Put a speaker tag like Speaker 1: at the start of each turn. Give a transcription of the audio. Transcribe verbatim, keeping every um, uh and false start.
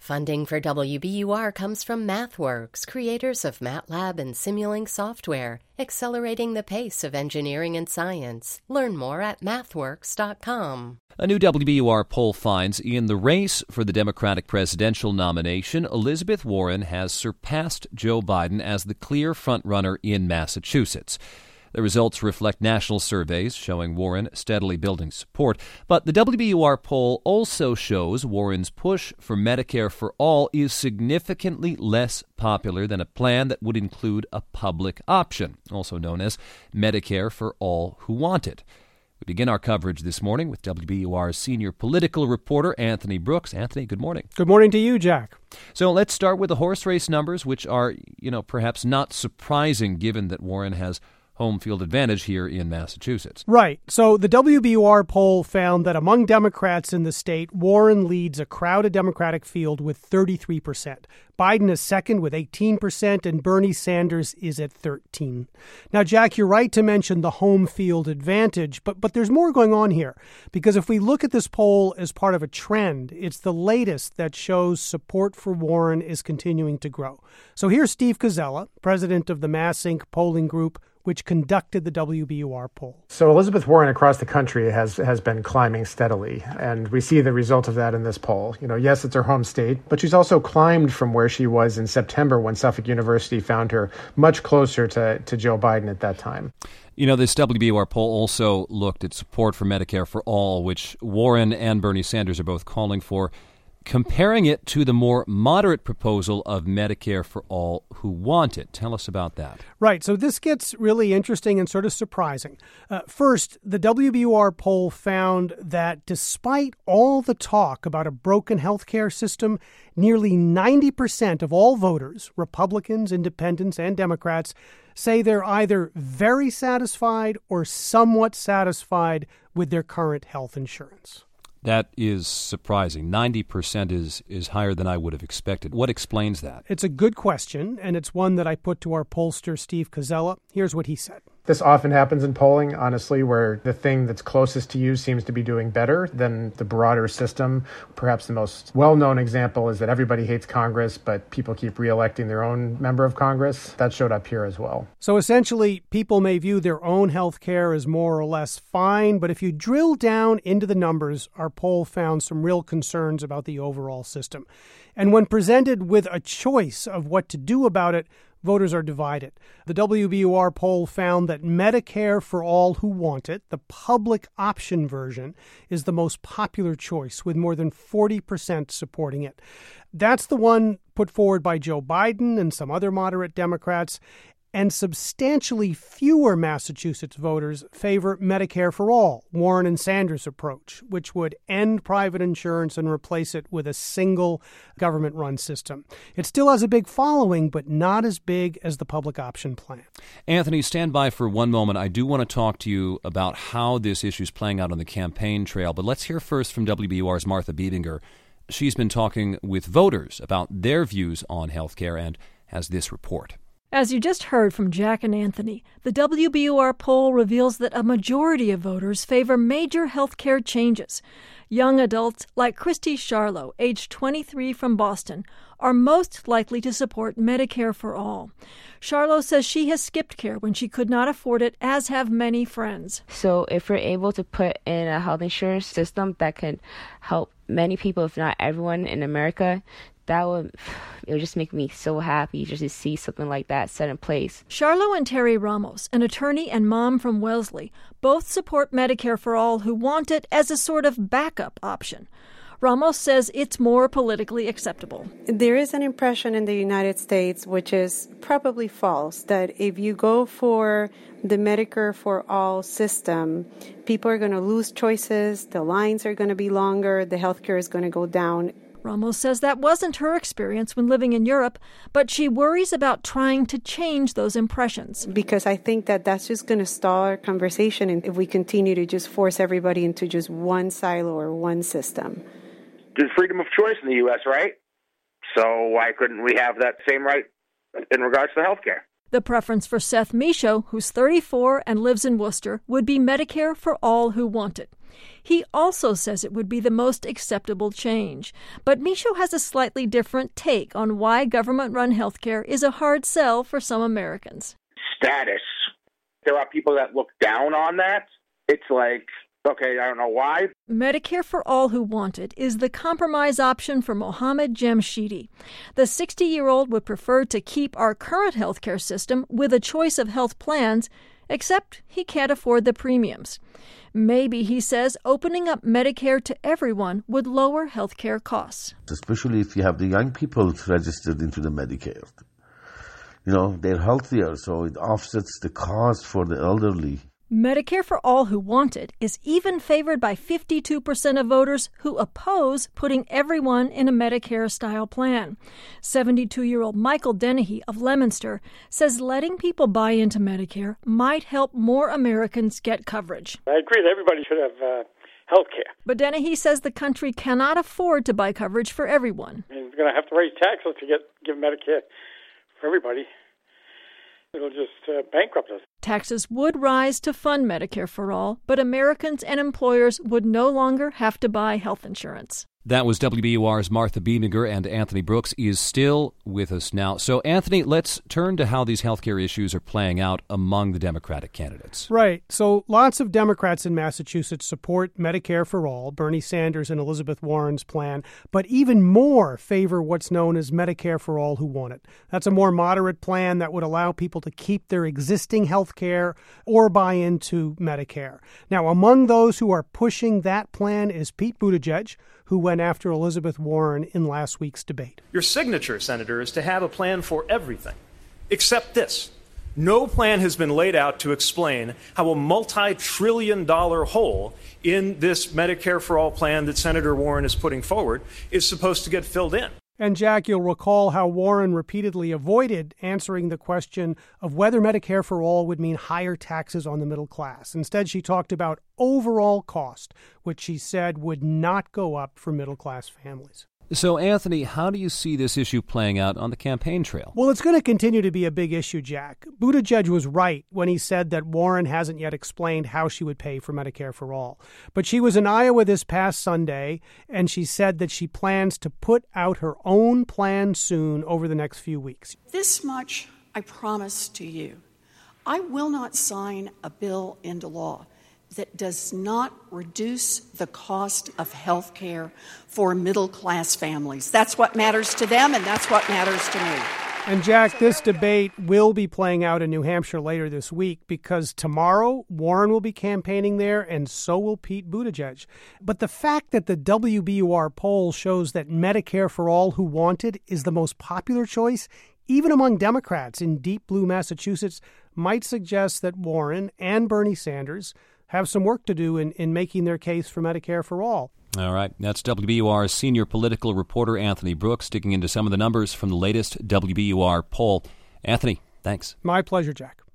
Speaker 1: Funding for W B U R comes from MathWorks, creators of MATLAB and Simulink software, accelerating the pace of engineering and science. Learn more at mathworks dot com.
Speaker 2: A new W B U R poll finds in the race for the Democratic presidential nomination, Elizabeth Warren has surpassed Joe Biden as the clear frontrunner in Massachusetts. The results reflect national surveys showing Warren steadily building support, but the W B U R poll also shows Warren's push for Medicare for All is significantly less popular than a plan that would include a public option, also known as Medicare for All Who Want It. We begin our coverage this morning with W B U R's senior political reporter, Anthony Brooks. Anthony, good morning.
Speaker 3: Good morning to you, Jack.
Speaker 2: So let's start with the horse race numbers, which are, you know, perhaps not surprising given that Warren has home field advantage here in Massachusetts.
Speaker 3: Right. So the W B U R poll found that among Democrats in the state, Warren leads a crowded Democratic field with thirty-three percent. Biden is second with eighteen percent, and Bernie Sanders is at thirteen. Now, Jack, you're right to mention the home field advantage, but but there's more going on here. Because if we look at this poll as part of a trend, it's the latest that shows support for Warren is continuing to grow. So here's Steve Koczela, president of the MassInc polling group, which conducted the W B U R poll.
Speaker 4: So Elizabeth Warren across the country has has been climbing steadily, and we see the result of that in this poll. You know, yes, it's her home state, but she's also climbed from where she was in September when Suffolk University found her much closer to, to Joe Biden at that time.
Speaker 2: You know, this W B U R poll also looked at support for Medicare for All, which Warren and Bernie Sanders are both calling for, comparing it to the more moderate proposal of Medicare for All Who Want It. Tell us about that.
Speaker 3: Right. So this gets really interesting and sort of surprising. Uh, first, the W B U R poll found that despite all the talk about a broken healthcare system, nearly ninety percent of all voters, Republicans, Independents, and Democrats, say they're either very satisfied or somewhat satisfied with their current health insurance.
Speaker 2: That is surprising. ninety percent is, is higher than I would have expected. What explains that?
Speaker 3: It's a good question, and it's one that I put to our pollster, Steve Koczela. Here's what he said.
Speaker 4: This often happens in polling, honestly, where the thing that's closest to you seems to be doing better than the broader system. Perhaps the most well-known example is that everybody hates Congress, but people keep re-electing their own member of Congress. That showed up here as well.
Speaker 3: So essentially, people may view their own health care as more or less fine, but if you drill down into the numbers, our poll found some real concerns about the overall system. And when presented with a choice of what to do about it, voters are divided. The W B U R poll found that Medicare for All Who Want It, the public option version, is the most popular choice, with more than forty percent supporting it. That's the one put forward by Joe Biden and some other moderate Democrats. And substantially fewer Massachusetts voters favor Medicare for All, Warren and Sanders' approach, which would end private insurance and replace it with a single government-run system. It still has a big following, but not as big as the public option plan.
Speaker 2: Anthony, stand by for one moment. I do want to talk to you about how this issue is playing out on the campaign trail, but let's hear first from W B U R's Martha Bebinger. She's been talking with voters about their views on health care and has this report.
Speaker 5: As you just heard from Jack and Anthony, the W B U R poll reveals that a majority of voters favor major health care changes. Young adults like Christy Charlo, age twenty-three from Boston, are most likely to support Medicare for All. Charlo says she has skipped care when she could not afford it, as have many friends.
Speaker 6: So if we're able to put in a health insurance system that can help many people, if not everyone in America, that would, it would just make me so happy just to see something like that set in place.
Speaker 5: Charlo and Terry Ramos, an attorney and mom from Wellesley, both support Medicare for All Who Want It as a sort of backup option. Ramos says it's more politically acceptable.
Speaker 7: There is an impression in the United States, which is probably false, that if you go for the Medicare for All system, people are going to lose choices, the lines are going to be longer, the healthcare is going to go down.
Speaker 5: Ramos says that wasn't her experience when living in Europe, but she worries about trying to change those impressions.
Speaker 7: Because I think that that's just going to stall our conversation if we continue to just force everybody into just one silo or one system.
Speaker 8: There's freedom of choice in the U S, right? So why couldn't we have that same right in regards to health care?
Speaker 5: The preference for Seth Michaud, who's thirty-four and lives in Worcester, would be Medicare for All Who Want It. He also says it would be the most acceptable change. But Michaud has a slightly different take on why government-run health care is a hard sell for some Americans.
Speaker 8: Status. There are people that look down on that. It's like, okay, I don't know why.
Speaker 5: Medicare for All Who Want It is the compromise option for Mohammed Jamshidi. The sixty-year-old would prefer to keep our current health care system with a choice of health plans, except he can't afford the premiums. Maybe, he says, opening up Medicare to everyone would lower health care costs.
Speaker 9: Especially if you have the young people registered into the Medicare. You know, they're healthier, so it offsets the cost for the elderly.
Speaker 5: Medicare for All Who Want It is even favored by fifty-two percent of voters who oppose putting everyone in a Medicare-style plan. seventy-two-year-old Michael Dennehy of Leominster says letting people buy into Medicare might help more Americans get coverage.
Speaker 10: I agree that everybody should have uh, health care.
Speaker 5: But Dennehy says the country cannot afford to buy coverage for everyone.
Speaker 10: I mean, we're going to have to raise taxes to get give Medicare for everybody. It'll just uh, bankrupt us.
Speaker 5: Taxes would rise to fund Medicare for All, but Americans and employers would no longer have to buy health insurance.
Speaker 2: That was W B U R's Martha Beeminger, and Anthony Brooks is still with us now. So, Anthony, let's turn to how these healthcare issues are playing out among the Democratic candidates.
Speaker 3: Right. So lots of Democrats in Massachusetts support Medicare for All, Bernie Sanders and Elizabeth Warren's plan, but even more favor what's known as Medicare for All Who Want It. That's a more moderate plan that would allow people to keep their existing health care or buy into Medicare. Now, among those who are pushing that plan is Pete Buttigieg, who went after Elizabeth Warren in last week's debate.
Speaker 11: Your signature, Senator, is to have a plan for everything, except this. No plan has been laid out to explain how a multi-trillion dollar hole in this Medicare for All plan that Senator Warren is putting forward is supposed to get filled in.
Speaker 3: And, Jack, you'll recall how Warren repeatedly avoided answering the question of whether Medicare for All would mean higher taxes on the middle class. Instead, she talked about overall cost, which she said would not go up for middle-class families.
Speaker 2: So, Anthony, how do you see this issue playing out on the campaign trail?
Speaker 3: Well, it's going to continue to be a big issue, Jack. Buttigieg was right when he said that Warren hasn't yet explained how she would pay for Medicare for All. But she was in Iowa this past Sunday, and she said that she plans to put out her own plan soon over the next few weeks.
Speaker 12: This much I promise to you. I will not sign a bill into law that does not reduce the cost of health care for middle-class families. That's what matters to them, and that's what matters to me.
Speaker 3: And, Jack, this debate will be playing out in New Hampshire later this week because tomorrow Warren will be campaigning there, and so will Pete Buttigieg. But the fact that the W B U R poll shows that Medicare for All Who Want It is the most popular choice, even among Democrats in deep blue Massachusetts, might suggest that Warren and Bernie Sanders have some work to do in, in making their case for Medicare for All.
Speaker 2: All right. That's W B U R's senior political reporter Anthony Brooks digging into some of the numbers from the latest W B U R poll. Anthony, thanks.
Speaker 3: My pleasure, Jack.